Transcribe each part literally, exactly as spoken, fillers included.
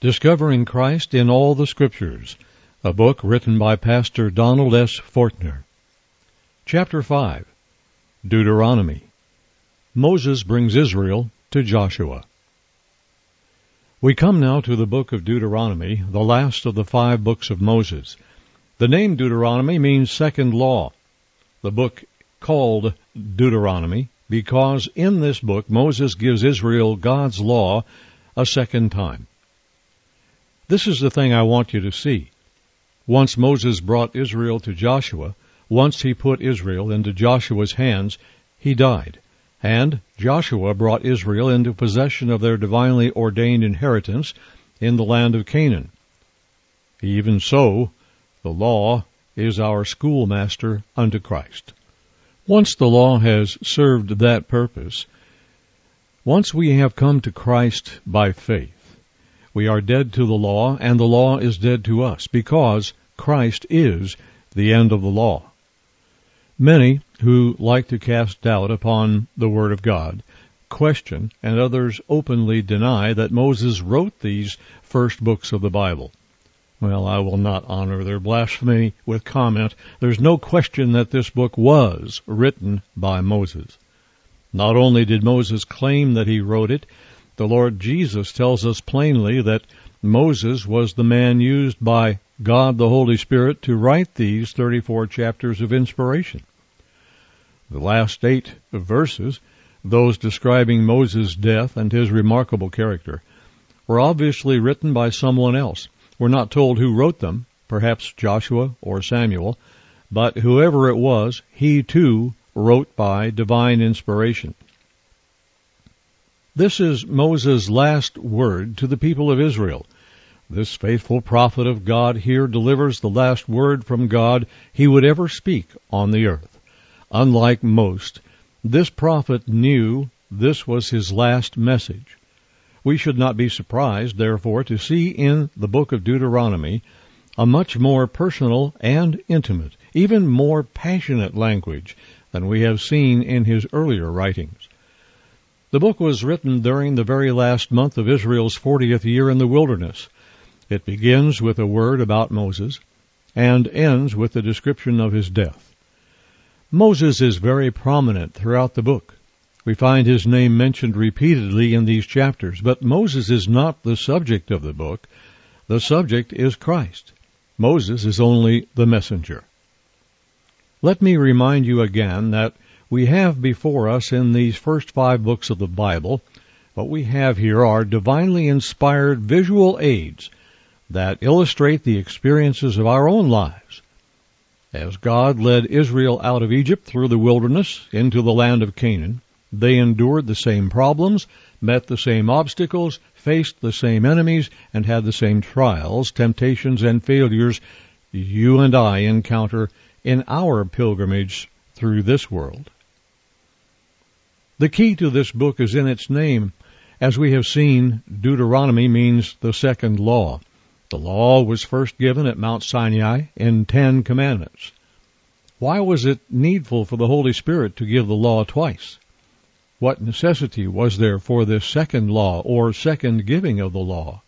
Discovering Christ in All the Scriptures, a book written by Pastor Donald S. Fortner. Chapter five, Deuteronomy. Moses brings Israel to Joshua. We come now to the book of Deuteronomy, the last of the five books of Moses. The name Deuteronomy means second law. The book called Deuteronomy because in this book Moses gives Israel God's law a second time. This is the thing I want you to see. Once Moses brought Israel to Joshua, once he put Israel into Joshua's hands, he died. And Joshua brought Israel into possession of their divinely ordained inheritance in the land of Canaan. Even so, the law is our schoolmaster unto Christ. Once the law has served that purpose, once we have come to Christ by faith, we are dead to the law, and the law is dead to us, because Christ is the end of the law. Many who like to cast doubt upon the Word of God question, and others openly deny, that Moses wrote these first books of the Bible. Well, I will not honor their blasphemy with comment. There's no question that this book was written by Moses. Not only did Moses claim that he wrote it, the Lord Jesus tells us plainly that Moses was the man used by God the Holy Spirit to write these thirty-four chapters of inspiration. The last eight verses, those describing Moses' death and his remarkable character, were obviously written by someone else. We're not told who wrote them, perhaps Joshua or Samuel, but whoever it was, he too wrote by divine inspiration. This is Moses' last word to the people of Israel. This faithful prophet of God here delivers the last word from God he would ever speak on the earth. Unlike most, this prophet knew this was his last message. We should not be surprised, therefore, to see in the book of Deuteronomy a much more personal and intimate, even more passionate language than we have seen in his earlier writings. The book was written during the very last month of Israel's fortieth year in the wilderness. It begins with a word about Moses and ends with the description of his death. Moses is very prominent throughout the book. We find his name mentioned repeatedly in these chapters, but Moses is not the subject of the book. The subject is Christ. Moses is only the messenger. Let me remind you again that we have before us in these first five books of the Bible, what we have here are divinely inspired visual aids that illustrate the experiences of our own lives. As God led Israel out of Egypt through the wilderness into the land of Canaan, they endured the same problems, met the same obstacles, faced the same enemies, and had the same trials, temptations, and failures you and I encounter in our pilgrimage through this world. The key to this book is in its name. As we have seen, Deuteronomy means the second law. The law was first given at Mount Sinai in Ten Commandments. Why was it needful for the Holy Spirit to give the law twice? What necessity was there for this second law, or second giving of the law?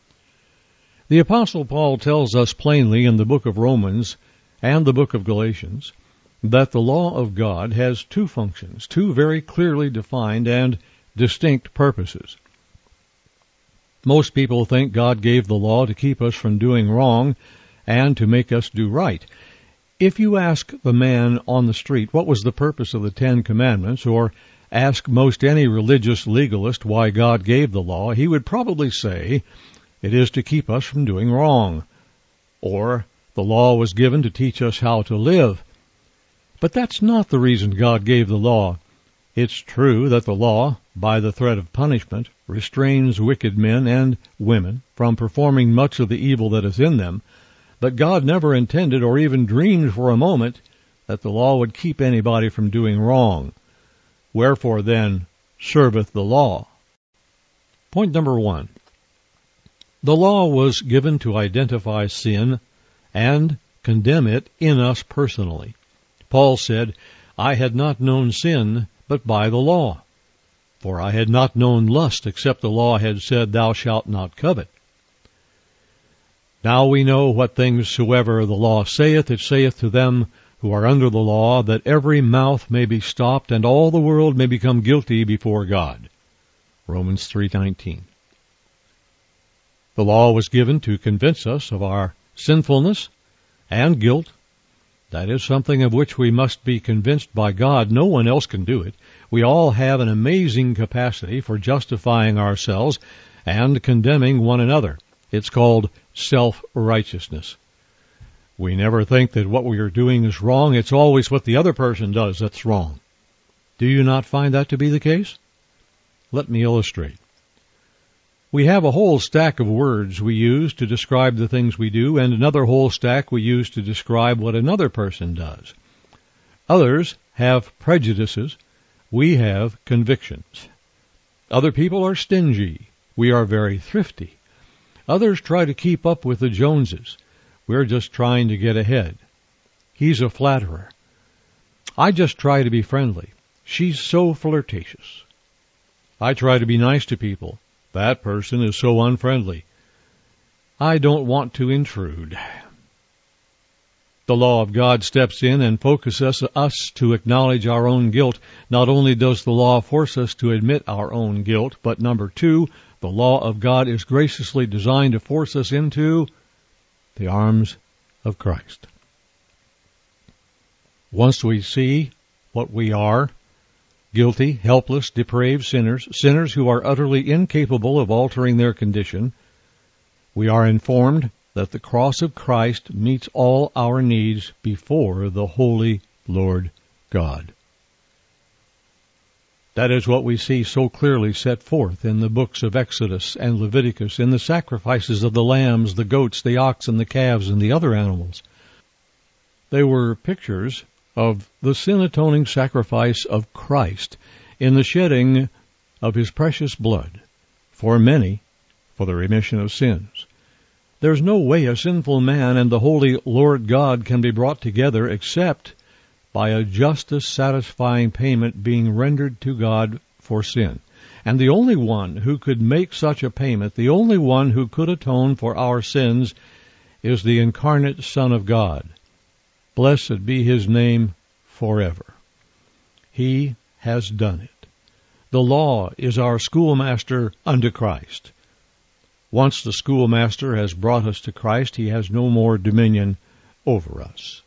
The Apostle Paul tells us plainly in the book of Romans and the book of Galatians that the law of God has two functions, two very clearly defined and distinct purposes. Most people think God gave the law to keep us from doing wrong and to make us do right. If you ask the man on the street what was the purpose of the Ten Commandments, or ask most any religious legalist why God gave the law, he would probably say, it is to keep us from doing wrong, or the law was given to teach us how to live. But that's not the reason God gave the law. It's true that the law, by the threat of punishment, restrains wicked men and women from performing much of the evil that is in them, but God never intended or even dreamed for a moment that the law would keep anybody from doing wrong. Wherefore then serveth the law? Point number one. The law was given to identify sin and condemn it in us personally. Paul said, I had not known sin but by the law, for I had not known lust except the law had said, Thou shalt not covet. Now we know what things soever the law saith, it saith to them who are under the law, that every mouth may be stopped, and all the world may become guilty before God. Romans three nineteen. The law was given to convince us of our sinfulness and guilt. That is something of which we must be convinced by God. No one else can do it. We all have an amazing capacity for justifying ourselves and condemning one another. It's called self-righteousness. We never think that what we are doing is wrong. It's always what the other person does that's wrong. Do you not find that to be the case? Let me illustrate. We have a whole stack of words we use to describe the things we do, and another whole stack we use to describe what another person does. Others have prejudices. We have convictions. Other people are stingy. We are very thrifty. Others try to keep up with the Joneses. We're just trying to get ahead. He's a flatterer. I just try to be friendly. She's so flirtatious. I try to be nice to people. That person is so unfriendly. I don't want to intrude. The law of God steps in and focuses us to acknowledge our own guilt. Not only does the law force us to admit our own guilt, but number two, the law of God is graciously designed to force us into the arms of Christ. Once we see what we are, guilty, helpless, depraved sinners, sinners who are utterly incapable of altering their condition, we are informed that the cross of Christ meets all our needs before the holy Lord God. That is what we see so clearly set forth in the books of Exodus and Leviticus, in the sacrifices of the lambs, the goats, the oxen, the calves, and the other animals. They were pictures of the sin-atoning sacrifice of Christ in the shedding of his precious blood for many for the remission of sins. There's no way a sinful man and the holy Lord God can be brought together except by a justice-satisfying payment being rendered to God for sin. And the only one who could make such a payment, the only one who could atone for our sins, is the incarnate Son of God. Blessed be his name forever. He has done it. The law is our schoolmaster unto Christ. Once the schoolmaster has brought us to Christ, he has no more dominion over us.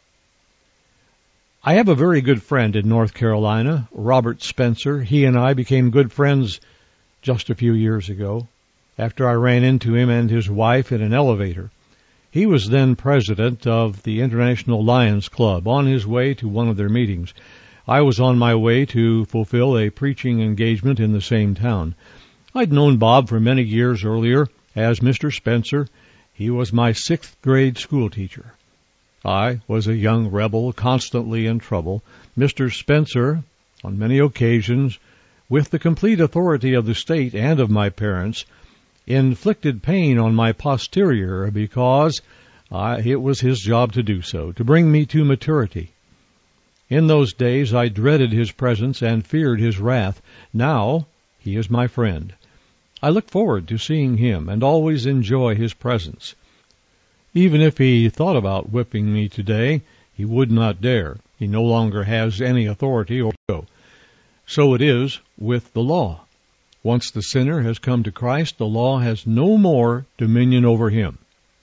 I have a very good friend in North Carolina, Robert Spencer. He and I became good friends just a few years ago after I ran into him and his wife in an elevator. He was then president of the International Lions Club, on his way to one of their meetings. I was on my way to fulfill a preaching engagement in the same town. I'd known Bob for many years earlier as Mister Spencer. He was my sixth grade school teacher. I was a young rebel, constantly in trouble. Mister Spencer, on many occasions, with the complete authority of the state and of my parents, inflicted pain on my posterior because I, it was his job to do so, to bring me to maturity. In those days I dreaded his presence and feared his wrath. Now he is my friend. I look forward to seeing him and always enjoy his presence. Even if he thought about whipping me today, he would not dare. He no longer has any authority or go. So it is with the law. Once the sinner has come to Christ, the law has no more dominion over him.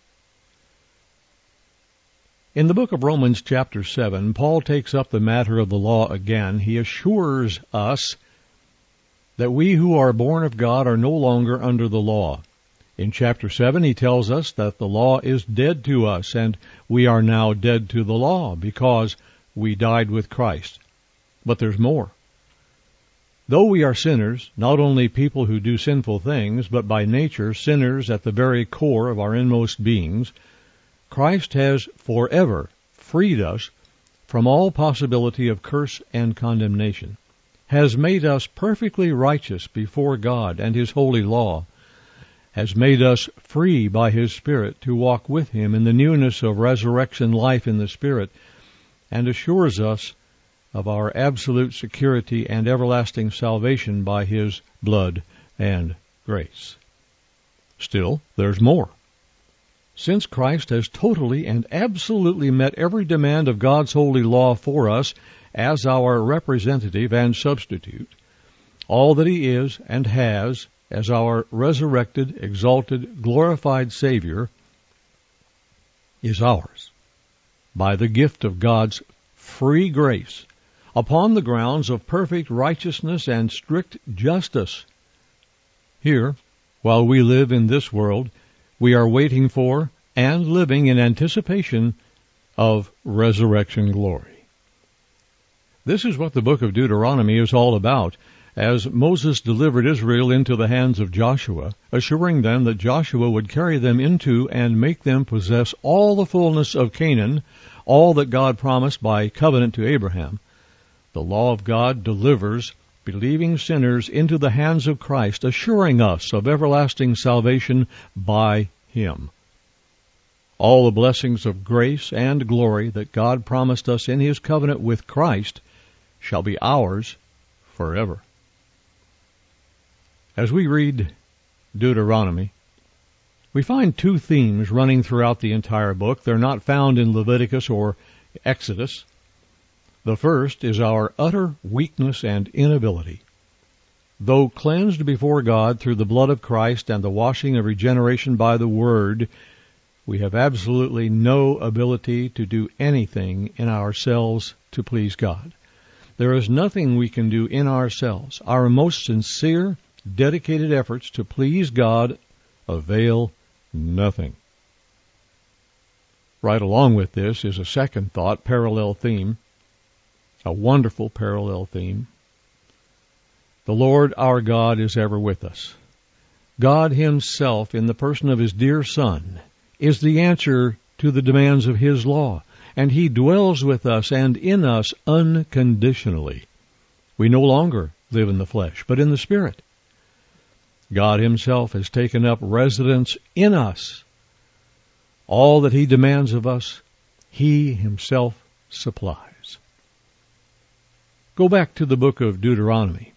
In the book of Romans chapter seven, Paul takes up the matter of the law again. He assures us that we who are born of God are no longer under the law. In chapter seven, he tells us that the law is dead to us, and we are now dead to the law because we died with Christ. But there's more. Though we are sinners, not only people who do sinful things, but by nature sinners at the very core of our inmost beings, Christ has forever freed us from all possibility of curse and condemnation, has made us perfectly righteous before God and his holy law, has made us free by his Spirit to walk with him in the newness of resurrection life in the Spirit, and assures us of our absolute security and everlasting salvation by his blood and grace. Still, there's more. Since Christ has totally and absolutely met every demand of God's holy law for us as our representative and substitute, all that he is and has as our resurrected, exalted, glorified Savior is ours by the gift of God's free grace upon the grounds of perfect righteousness and strict justice. Here, while we live in this world, we are waiting for and living in anticipation of resurrection glory. This is what the book of Deuteronomy is all about, as Moses delivered Israel into the hands of Joshua, assuring them that Joshua would carry them into and make them possess all the fullness of Canaan, all that God promised by covenant to Abraham. The law of God delivers believing sinners into the hands of Christ, assuring us of everlasting salvation by him. All the blessings of grace and glory that God promised us in his covenant with Christ shall be ours forever. As we read Deuteronomy, we find two themes running throughout the entire book. They're not found in Leviticus or Exodus. The first is our utter weakness and inability. Though cleansed before God through the blood of Christ and the washing of regeneration by the Word, we have absolutely no ability to do anything in ourselves to please God. There is nothing we can do in ourselves. Our most sincere, dedicated efforts to please God avail nothing. Right along with this is a second thought, parallel theme, a wonderful parallel theme. The Lord our God is ever with us. God himself, in the person of his dear Son, is the answer to the demands of his law, and he dwells with us and in us unconditionally. We no longer live in the flesh, but in the Spirit. God himself has taken up residence in us. All that he demands of us, he himself supplies. Go back to the book of Deuteronomy.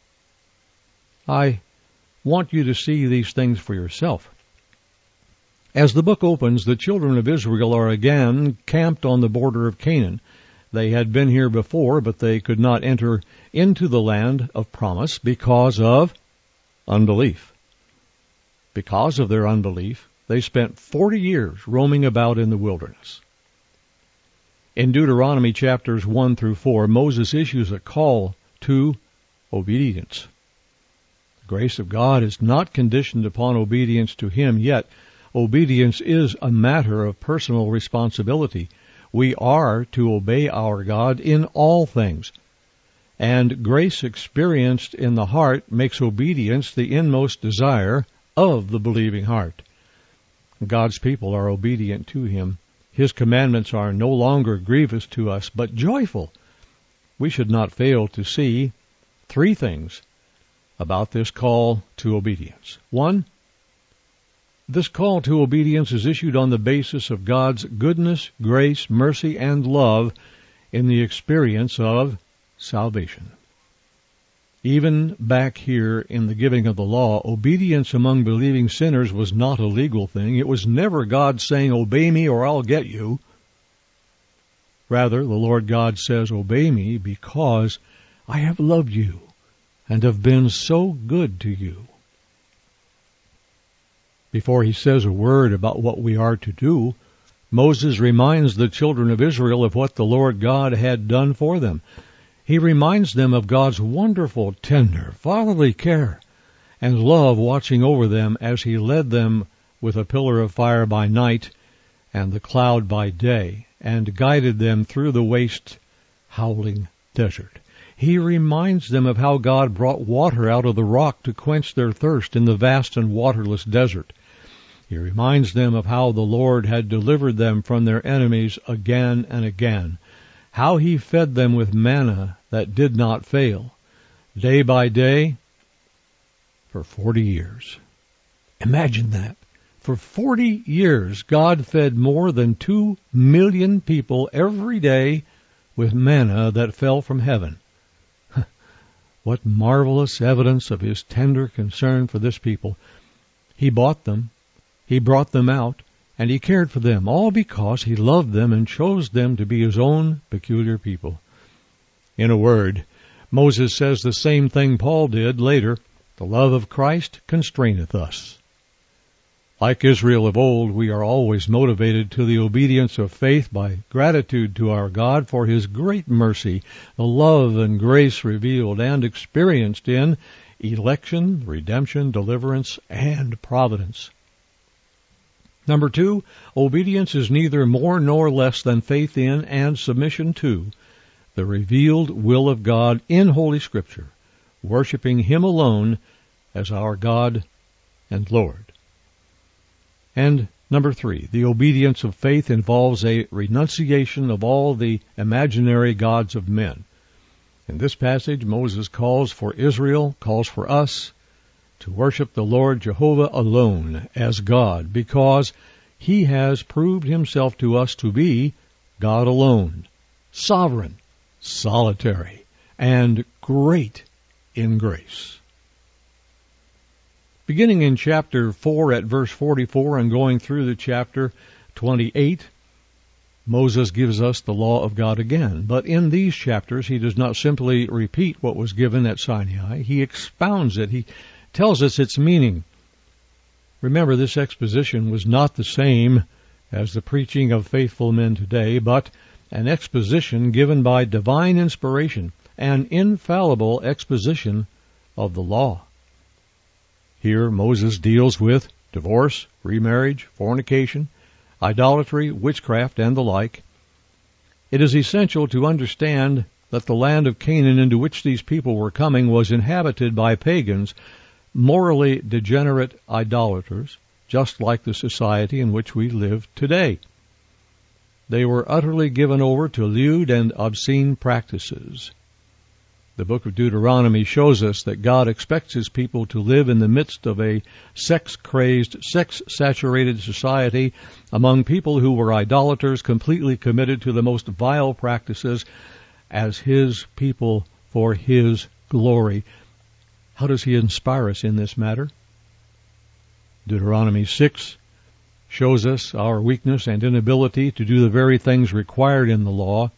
I want you to see these things for yourself. As the book opens, the children of Israel are again camped on the border of Canaan. They had been here before, but they could not enter into the land of promise because of unbelief. Because of their unbelief, they spent forty years roaming about in the wilderness. In Deuteronomy chapters one through four, Moses issues a call to obedience. The grace of God is not conditioned upon obedience to him, yet obedience is a matter of personal responsibility. We are to obey our God in all things, and grace experienced in the heart makes obedience the inmost desire of the believing heart. God's people are obedient to him. His commandments are no longer grievous to us, but joyful. We should not fail to see three things about this call to obedience. One, this call to obedience is issued on the basis of God's goodness, grace, mercy, and love in the experience of salvation. Even back here in the giving of the law, obedience among believing sinners was not a legal thing. It was never God saying, "Obey me or I'll get you." Rather, the Lord God says, "Obey me because I have loved you and have been so good to you." Before he says a word about what we are to do, Moses reminds the children of Israel of what the Lord God had done for them. He reminds them of God's wonderful, tender, fatherly care and love watching over them as he led them with a pillar of fire by night and the cloud by day and guided them through the waste, howling desert. He reminds them of how God brought water out of the rock to quench their thirst in the vast and waterless desert. He reminds them of how the Lord had delivered them from their enemies again and again, how he fed them with manna that did not fail, day by day, for forty years. Imagine that. For forty years, God fed more than two million people every day with manna that fell from heaven. What marvelous evidence of his tender concern for this people. He bought them. He brought them out, and he cared for them, all because he loved them and chose them to be his own peculiar people. In a word, Moses says the same thing Paul did later, the love of Christ constraineth us. Like Israel of old, we are always motivated to the obedience of faith by gratitude to our God for his great mercy, the love and grace revealed and experienced in election, redemption, deliverance, and providence. Number two, obedience is neither more nor less than faith in and submission to the revealed will of God in Holy Scripture, worshiping him alone as our God and Lord. And number three, the obedience of faith involves a renunciation of all the imaginary gods of men. In this passage, Moses calls for Israel, calls for us, to worship the Lord Jehovah alone as God, because he has proved himself to us to be God alone, sovereign, solitary, and great in grace. Beginning in chapter four at verse forty-four and going through the chapter twenty-eight, Moses gives us the law of God again. But in these chapters, he does not simply repeat what was given at Sinai. He expounds it. He tells us its meaning. Remember, this exposition was not the same as the preaching of faithful men today, but an exposition given by divine inspiration, an infallible exposition of the law. Here Moses deals with divorce, remarriage, fornication, idolatry, witchcraft, and the like. It is essential to understand that the land of Canaan into which these people were coming was inhabited by pagans, morally degenerate idolaters, just like the society in which we live today. They were utterly given over to lewd and obscene practices. The book of Deuteronomy shows us that God expects his people to live in the midst of a sex-crazed, sex-saturated society among people who were idolaters, completely committed to the most vile practices as his people for his glory. How does he inspire us in this matter? Deuteronomy six shows us our weakness and inability to do the very things required in the law.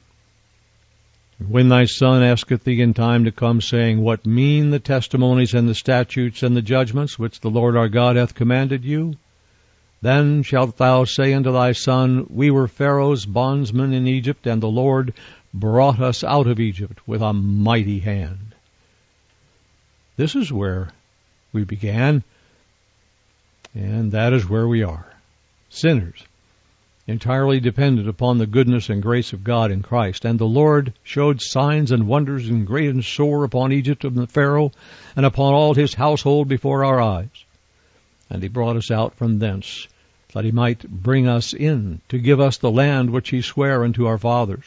When thy son asketh thee in time to come, saying, What mean the testimonies and the statutes and the judgments which the Lord our God hath commanded you? Then shalt thou say unto thy son, We were Pharaoh's bondsmen in Egypt, and the Lord brought us out of Egypt with a mighty hand. This is where we began, and that is where we are, sinners, entirely dependent upon the goodness and grace of God in Christ. And the Lord showed signs and wonders and great and sore upon Egypt and the Pharaoh, and upon all his household before our eyes. And he brought us out from thence, that he might bring us in, to give us the land which he sware unto our fathers.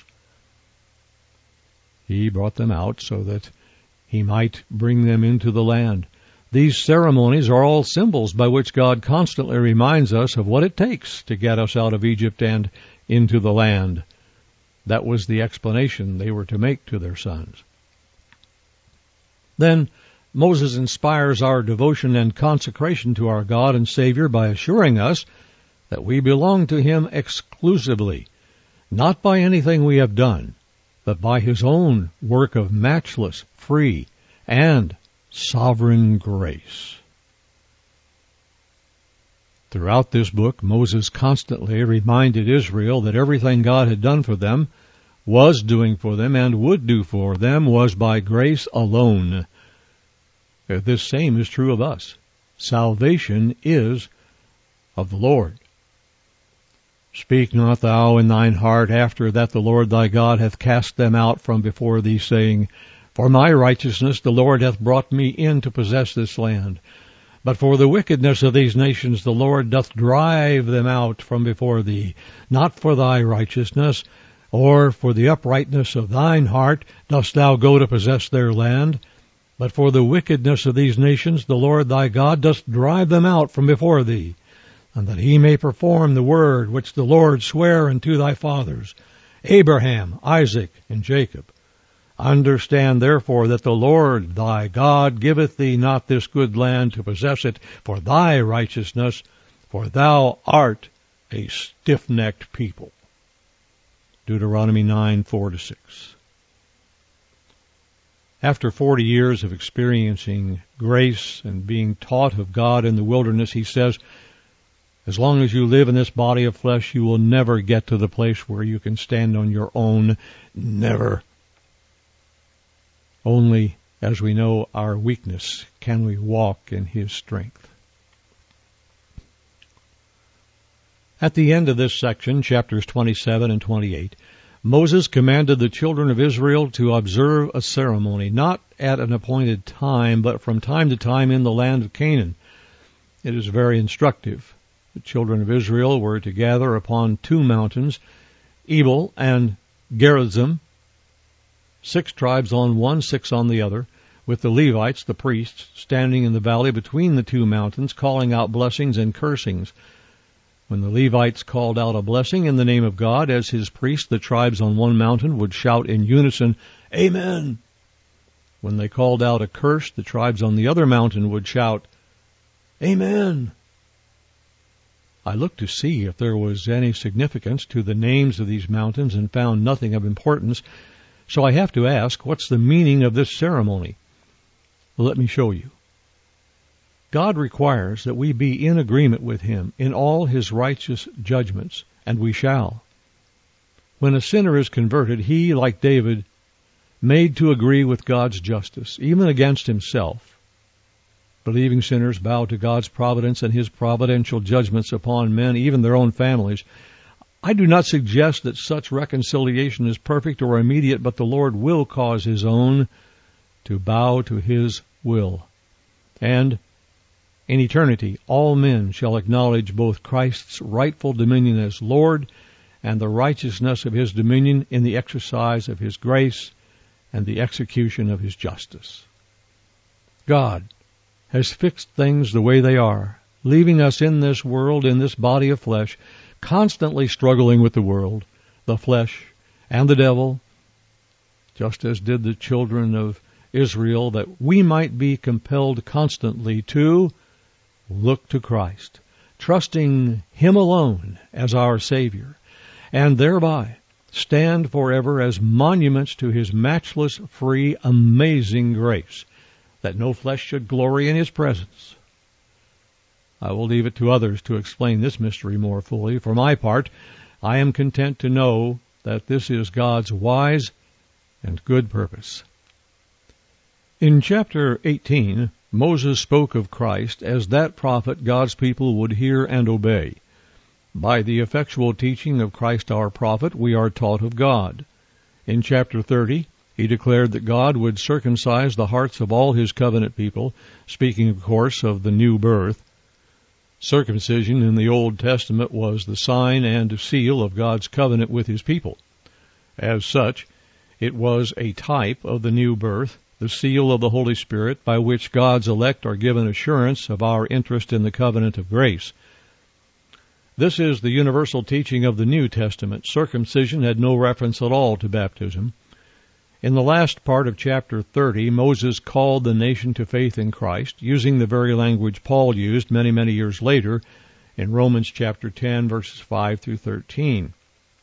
He brought them out so that he might bring them into the land. These ceremonies are all symbols by which God constantly reminds us of what it takes to get us out of Egypt and into the land. That was the explanation they were to make to their sons. Then Moses inspires our devotion and consecration to our God and Savior by assuring us that we belong to him exclusively, not by anything we have done, but by his own work of matchless, free, and sovereign grace. Throughout this book, Moses constantly reminded Israel that everything God had done for them, was doing for them, and would do for them was by grace alone. This same is true of us. Salvation is of the Lord. Speak not thou in thine heart after that the Lord thy God hath cast them out from before thee, saying, For my righteousness the Lord hath brought me in to possess this land. But for the wickedness of these nations the Lord doth drive them out from before thee. Not for thy righteousness, or for the uprightness of thine heart dost thou go to possess their land. But for the wickedness of these nations the Lord thy God doth drive them out from before thee, and that he may perform the word which the Lord sware unto thy fathers, Abraham, Isaac, and Jacob. Understand therefore that the Lord thy God giveth thee not this good land to possess it for thy righteousness, for thou art a stiff-necked people. Deuteronomy nine, four to six. After forty years of experiencing grace and being taught of God in the wilderness, he says, as long as you live in this body of flesh, you will never get to the place where you can stand on your own. Never. Only, as we know our weakness, can we walk in his strength. At the end of this section, chapters twenty-seven and twenty-eight, Moses commanded the children of Israel to observe a ceremony, not at an appointed time, but from time to time in the land of Canaan. It is very instructive. The children of Israel were to gather upon two mountains, Ebal and Gerizim, six tribes on one, six on the other, with the Levites, the priests, standing in the valley between the two mountains, calling out blessings and cursings. When the Levites called out a blessing in the name of God, as his priests, the tribes on one mountain would shout in unison, Amen. When they called out a curse, the tribes on the other mountain would shout, Amen. I looked to see if there was any significance to the names of these mountains and found nothing of importance, so I have to ask, what's the meaning of this ceremony? Well, let me show you. God requires that we be in agreement with him in all his righteous judgments, and we shall. When a sinner is converted, he, like David, made to agree with God's justice, even against himself. Believing sinners bow to God's providence and his providential judgments upon men, even their own families. I do not suggest that such reconciliation is perfect or immediate, but the Lord will cause his own to bow to his will. And in eternity, all men shall acknowledge both Christ's rightful dominion as Lord and the righteousness of his dominion in the exercise of his grace and the execution of his justice. God has fixed things the way they are, leaving us in this world, in this body of flesh, constantly struggling with the world, the flesh, and the devil, just as did the children of Israel, that we might be compelled constantly to look to Christ, trusting him alone as our Savior, and thereby stand forever as monuments to his matchless, free, amazing grace, that no flesh should glory in his presence. I will leave it to others to explain this mystery more fully. For my part, I am content to know that this is God's wise and good purpose. In chapter eighteen, Moses spoke of Christ as that prophet God's people would hear and obey. By the effectual teaching of Christ our prophet, we are taught of God. In chapter thirty, he declared that God would circumcise the hearts of all his covenant people, speaking, of course, of the new birth. Circumcision in the Old Testament was the sign and seal of God's covenant with his people. As such, it was a type of the new birth, the seal of the Holy Spirit, by which God's elect are given assurance of our interest in the covenant of grace. This is the universal teaching of the New Testament. Circumcision had no reference at all to baptism. In the last part of chapter thirty, Moses called the nation to faith in Christ, using the very language Paul used many, many years later in Romans chapter ten, verses five through thirteen.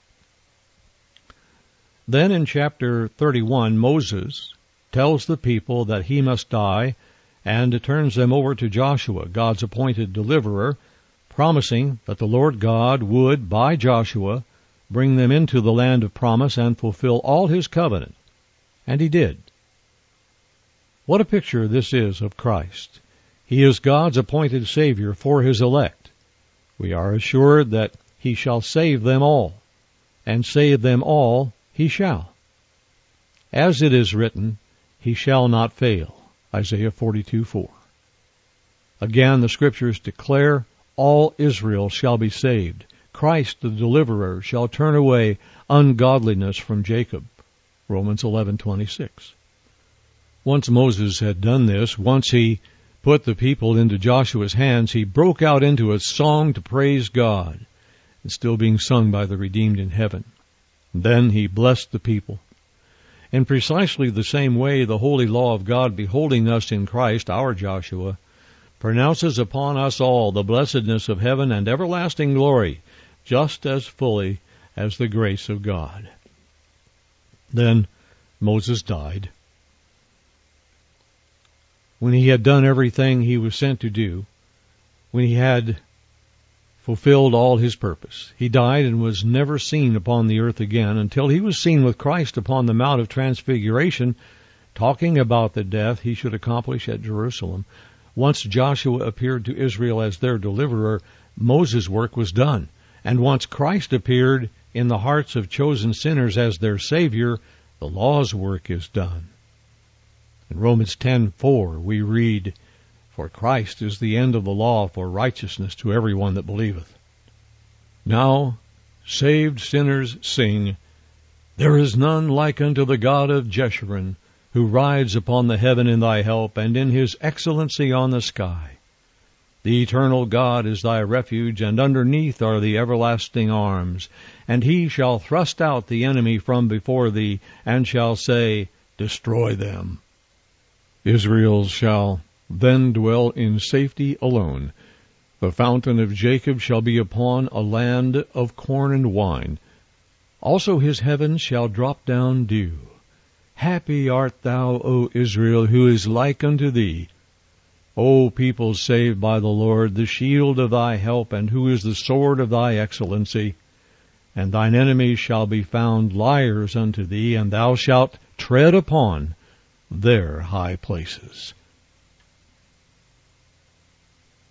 Then in chapter thirty-one, Moses tells the people that he must die, and turns them over to Joshua, God's appointed deliverer, promising that the Lord God would, by Joshua, bring them into the land of promise and fulfill all his covenant. And he did. What a picture this is of Christ. He is God's appointed Savior for his elect. We are assured that he shall save them all, and save them all he shall. As it is written, he shall not fail. Isaiah forty-two, four. Again, the Scriptures declare, all Israel shall be saved. Christ the deliverer shall turn away ungodliness from Jacob. Romans eleven, twenty-six. Once Moses had done this, once he put the people into Joshua's hands, he broke out into a song to praise God. It's still being sung by the redeemed in heaven. Then he blessed the people. In precisely the same way, the holy law of God, beholding us in Christ, our Joshua, pronounces upon us all the blessedness of heaven and everlasting glory, just as fully as the grace of God. Then Moses died. When he had done everything he was sent to do, when he had fulfilled all his purpose, he died and was never seen upon the earth again until he was seen with Christ upon the Mount of Transfiguration, talking about the death he should accomplish at Jerusalem. Once Joshua appeared to Israel as their deliverer, Moses' work was done. And once Christ appeared in the hearts of chosen sinners as their Savior, the law's work is done. In Romans ten four we read, "For Christ is the end of the law for righteousness to everyone that believeth." Now saved sinners sing, "There is none like unto the God of Jeshurun, who rides upon the heaven in thy help, and in his excellency on the sky. The eternal God is thy refuge, and underneath are the everlasting arms. And he shall thrust out the enemy from before thee, and shall say, Destroy them." Israel shall then dwell in safety alone. The fountain of Jacob shall be upon a land of corn and wine. Also his heavens shall drop down dew. Happy art thou, O Israel, who is like unto thee. O people saved by the Lord, the shield of thy help, and who is the sword of thy excellency. And thine enemies shall be found liars unto thee, and thou shalt tread upon their high places.